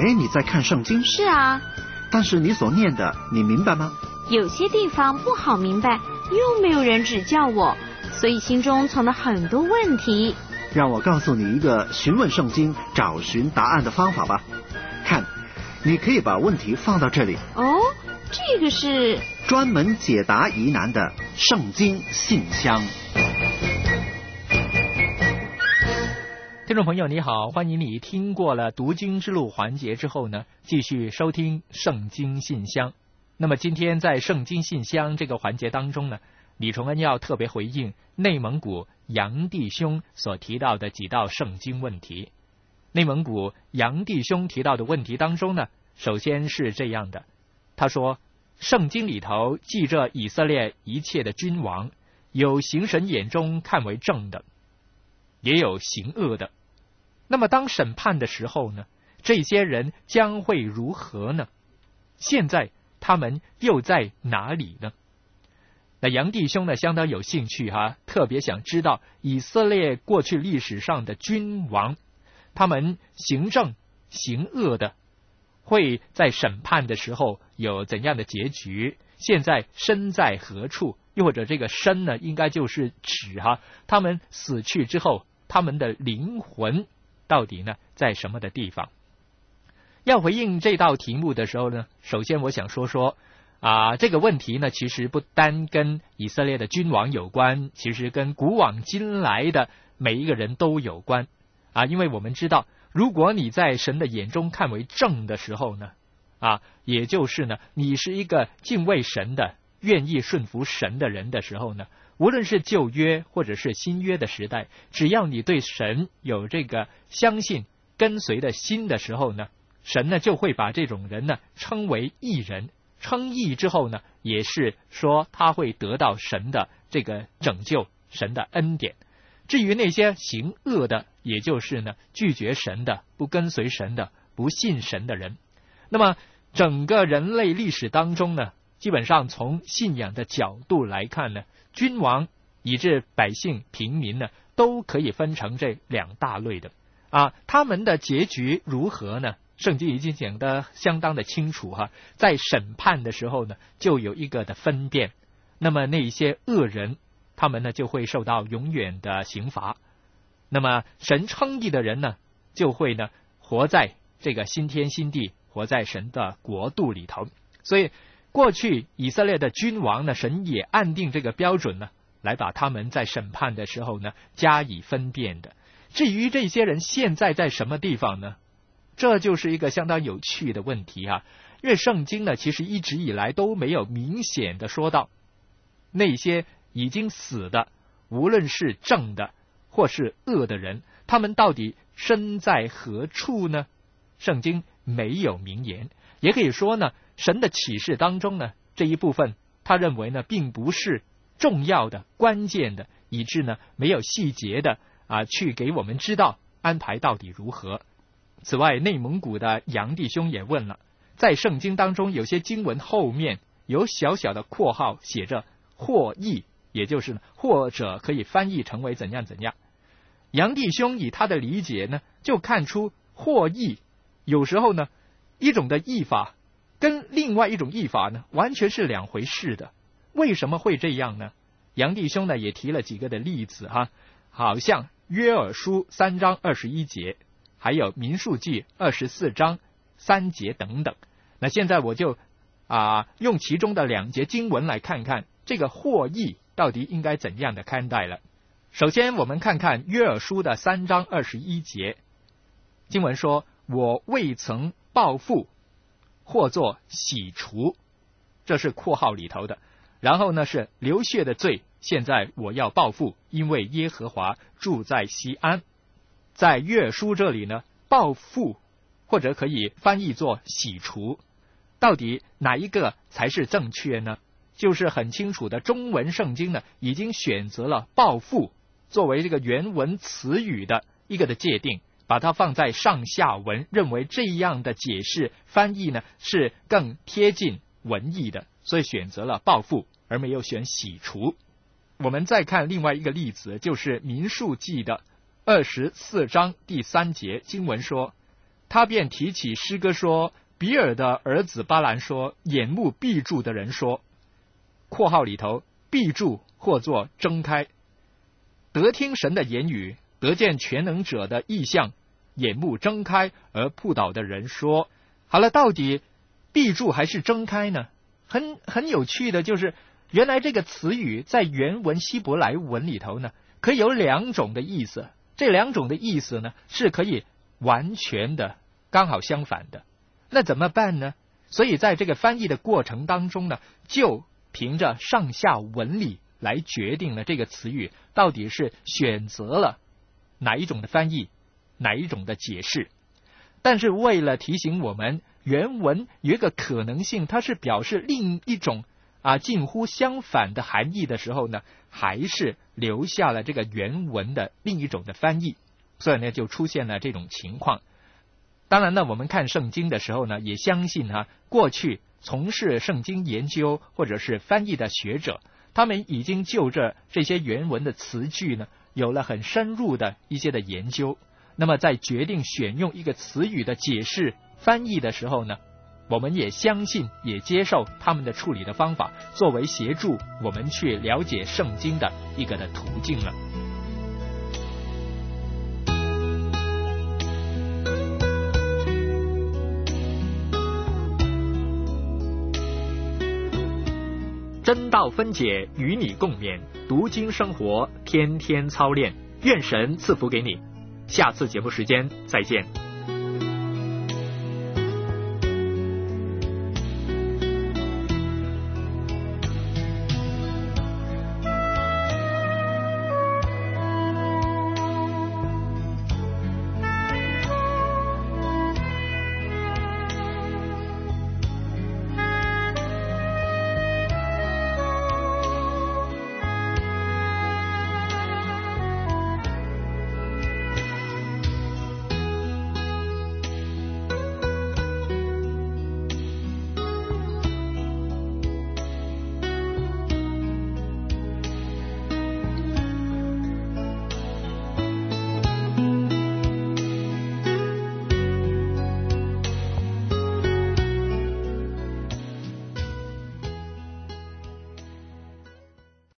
为你在看圣经。 是啊。 但是你所念的，你明白吗？ 有些地方不好明白，又没有人指教我，所以心中存了很多问题。 让我告诉你一个询问圣经、找寻答案的方法吧。看，你可以把问题放到这里。 哦，这个是专门解答疑难的圣经信箱。 听众朋友你好，欢迎你听过了读经之路环节之后呢，继续收听圣经信箱。那么今天在圣经信箱这个环节当中呢，李崇恩要特别回应内蒙古杨弟兄所提到的几道圣经问题。内蒙古杨弟兄提到的问题当中呢，首先是这样的，他说圣经里头记着以色列一切的君王，有行神眼中看为正的，也有行恶的。那么当审判的时候呢，这些人将会如何呢？现在他们又在哪里呢？那杨弟兄呢相当有兴趣特别想知道以色列过去历史上的君王，他们行正行恶的，会在审判的时候有怎样的结局？现在身在何处？又或者这个身呢，应该就是指他们死去之后，他们的灵魂到底呢在什么的地方？要回应这道题目的时候呢，首先我想说说这个问题呢，其实不单跟以色列的君王有关，其实跟古往今来的每一个人都有关因为我们知道，如果你在神的眼中看为正的时候呢也就是呢，你是一个敬畏神的、愿意顺服神的人的时候呢，无论是旧约或者是新约的时代，只要你对神有这个相信跟随的心的时候呢，神呢就会把这种人呢称为义人。称义之后呢，也是说他会得到神的这个拯救，神的恩典。至于那些行恶的，也就是呢拒绝神的、不跟随神的、不信神的人，那么整个人类历史当中呢，基本上从信仰的角度来看呢，君王以至百姓平民呢，都可以分成这两大类的他们的结局如何呢？圣经已经讲得相当的清楚在审判的时候呢，就有一个的分辨。那么那些恶人，他们呢就会受到永远的刑罚。那么神称义的人呢，就会呢活在这个新天新地，活在神的国度里头。所以过去以色列的君王呢，神也按定这个标准呢，来把他们在审判的时候呢加以分辨的。至于这些人现在在什么地方呢？这就是一个相当有趣的问题因为圣经呢其实一直以来都没有明显的说到那些已经死的，无论是正的或是恶的人，他们到底身在何处呢？圣经没有明言。也可以说呢，神的启示当中呢，这一部分他认为呢并不是重要的、关键的，以致呢没有细节的去给我们知道安排到底如何。此外，内蒙古的杨弟兄也问了，在圣经当中有些经文后面有小小的括号写着或译，也就是呢或者可以翻译成为怎样怎样。杨弟兄以他的理解呢，就看出或译有时候呢一种的译法跟另外一种译法呢完全是两回事的。为什么会这样呢？杨弟兄呢也提了几个的例子好像约珥书3章21节，还有民数记24章3节等等。那现在我就用其中的2节经文来看看这个或译到底应该怎样的看待了。首先我们看看约珥书的3章21节，经文说，我未曾报复或作洗除，这是括号里头的。然后呢是流血的罪，现在我要报复，因为耶和华住在西安。在约珥书这里呢，报复或者可以翻译作洗除，到底哪一个才是正确呢？就是很清楚的，中文圣经呢已经选择了报复作为这个原文词语的一个的界定，把它放在上下文，认为这样的解释翻译呢是更贴近文意的，所以选择了报复而没有选洗除。我们再看另外一个例子，就是民数记的24章第3节，经文说， 他便提起诗歌说，比尔的儿子巴兰说，眼目闭住的人说，括号里头闭住或作睁开，得听神的言语，得见全能者的异象，眼目睁开而扑倒的人说。好了，到底闭住还是睁开呢？很有趣的就是，原来这个词语在原文希伯来文里头呢，可以有2种的意思。这2种的意思呢，是可以完全的刚好相反的。那怎么办呢？所以在这个翻译的过程当中呢，就凭着上下文理来决定了这个词语到底是选择了哪一种的翻译，哪一种的解释。但是为了提醒我们，原文有一个可能性，它是表示另一种近乎相反的含义的时候呢，还是留下了这个原文的另一种的翻译，所以呢就出现了这种情况。当然呢，我们看圣经的时候呢，也相信过去从事圣经研究或者是翻译的学者，他们已经就这些原文的词句呢，有了很深入的一些的研究。那么在决定选用一个词语的解释翻译的时候呢，我们也相信也接受他们的处理的方法，作为协助我们去了解圣经的一个的途径了。真道分解，与你共勉，读经生活，天天操练，愿神赐福给你。下次节目时间再见。